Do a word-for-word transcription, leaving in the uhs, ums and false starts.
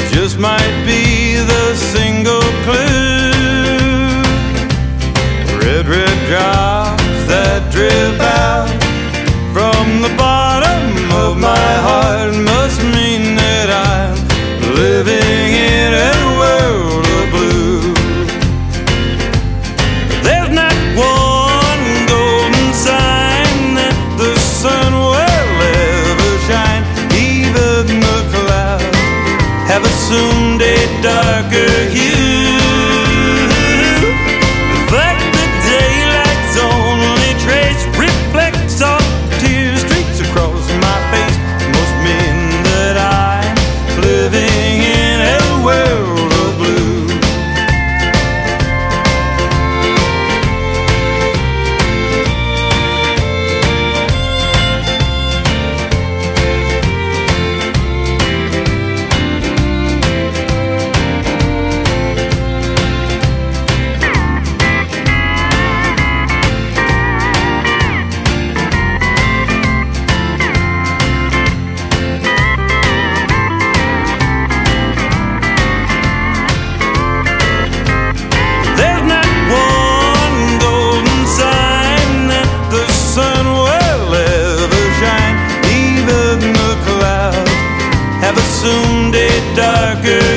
just might be the single clue. Red, red drops that drip out from the bottom of my heart must mean that I'm living in a world of blue. There's not one golden sign that the sun will ever shine. Even the clouds have assumed a darker hue. The fact that daylight's only trace reflects off tear streaks across my face must mean that I'm living in a world of blue. There's not one golden sign that the sun will ever shine. Even the clouds have assumed a darker